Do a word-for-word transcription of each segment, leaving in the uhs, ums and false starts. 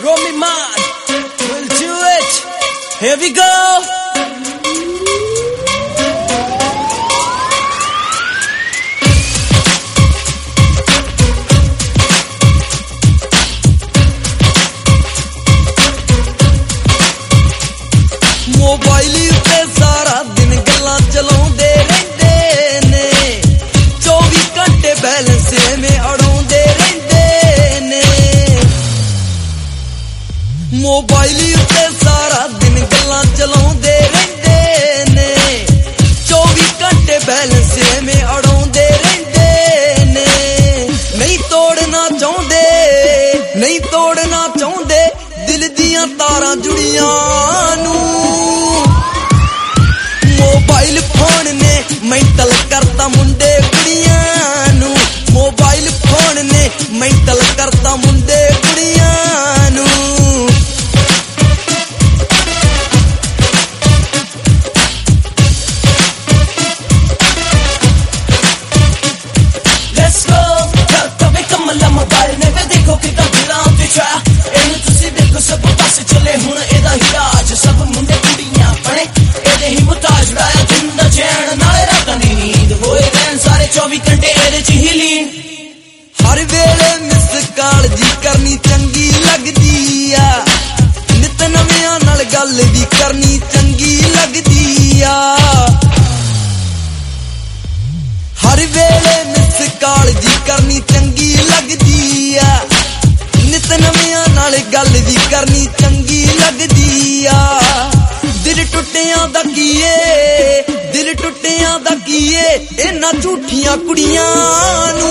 Roll me mad, we'll do it. Here we go. Mobile ते सारा दिन गल्लां चलाउंदे रहिंदे ने चौबीस घंटे बैलेंस में अड़ाउंदे रहिंदे ने मोबाइल ते सारा दिन गल्लां चलाउंदे रहिंदे ने चौबीस घंटे बैलेंस में अड़ाउंदे रहिंदे ने नहीं तोड़ना चाहुंदे नहीं तोड़ना चाहुंदे दिल दियां तारां जुड़ियां मोबाइल फोन ने मेंटल करता मुंडे कुड़ियां नू मोबाइल फोन ने मेंटल करता मुंडे कुड़ियां नू Let's go कभी कमला मोबाइल ने वे देखो कि दिलां ते छा ਇਹਨੂੰ ਤੁਸੀਂ ਦੇਖੋ ਸਭ ਪਾਸੇ ਚੱਲੇ ਹੁਣ ਇਹਦਾ ਹੀ ਰਾਜ ਸਭ ਮੁੰਡੇ ਕੁੜੀਆਂ ਬਣੇ ਇਹਦੇ ਹੀ ਮੁਤਾਜ ਉਡਾਇਆ ਦਿਨ ਦਾ ਚੈਨ ਨਾਲੇ ਰਾਤਾਂ ਦੀ ਨੀਂਦ ਹੋਏ ਰਹਿਣ ਸਾਰੇ ਚੌਵੀ ਘੰਟੇ ਇਹਦੇ ਚ ਹੀ ਲੀਨ हर वेले मिस कॉल जी करनी चंगी लगदी आ नित नवियां नाल गल भी करनी चंगी लगदी आ हर वेले मिस कॉल जी करनी चंगी लगदी आ नित नवियां नाल गल भी करनी चंगी लगदी आ दिल टुटियां दा कीए दिल टुटियां दा कीए इन्हां झूठियां कुड़ियां नू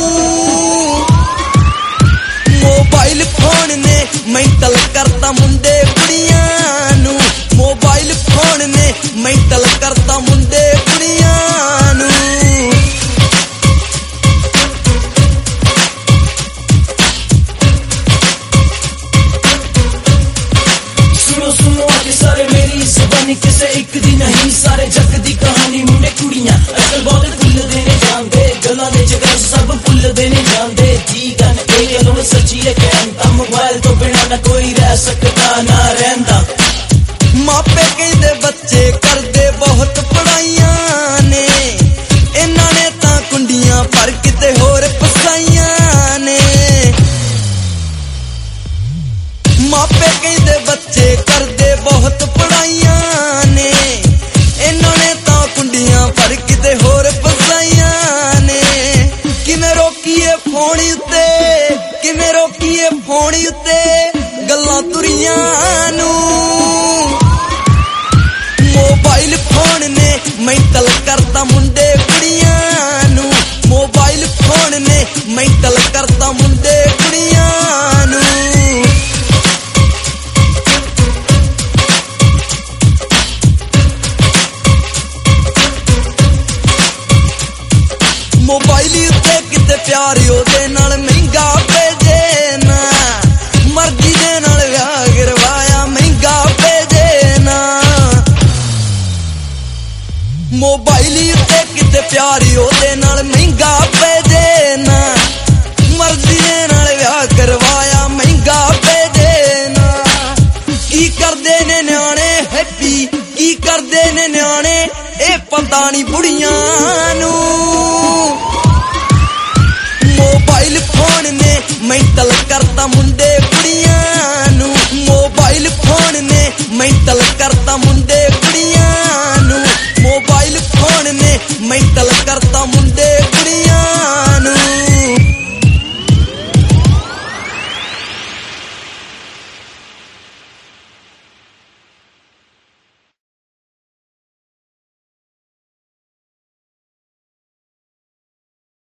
मोबाइल फोन ने मेंटल करता मुंडे कुड़ियां नू मोबाइल फोन ने मेंटल करता मुंडे कुड़ियां नू सुनो सुनो आके सारे मेरी जुबानी किसे एक दी नहीं सारे जग दी कहानी मुंडे कुड़ियां अकल बहुत भुल देने जानदे गल्लां दे जगह सब भुल देने जानदे जी गन ए लो सच्ची है कहंदा मोबाइल तो बिना ना कोई रह सकता ना रहंदा मापे कहंदे बच्चे करदे बहुत पढ़ाइयां ने इन्हां ने तां कुंडियां पर किते होर फसाइयां ने मापे कहंदे बच्चे करदे बहुत पढ़ाइयां ने इन्हां ने तां कुंडियां पर किते होर फसाइयां ने किवें रोकीए फोन उत्ते किवें रोकीए फोन उत्ते गल्लां तुरियां नू मोबाइल फोन ने मेंटल करता मुंडे कुड़ियां नू मोबाइल फोन ने मेंटल करता मुंडे कुड़ियां नू मोबाइल उत्ते किते प्यार ओदे नाल महंगा भेजे ना मर्जी दे नाल विआह करवाया महंगा भेजे ना मोबाइल उत्ते किते प्यार ओदे नाल महंगा भेजे ना मर्जी दे नाल विआह करवाया महंगा भेजे ना की करदे ने न्याणे हैप्पी की करदे ने न्याणे ए पता नहीं बुढ़ियां नू मोबाइल फोन ने मेंटल करता मुंडे कुड़ियां नू मोबाइल फोन ने मेंटल करता मुंडे कुड़ियां नू मोबाइल फोन ने मेंटल करता मुंडे कुड़ियां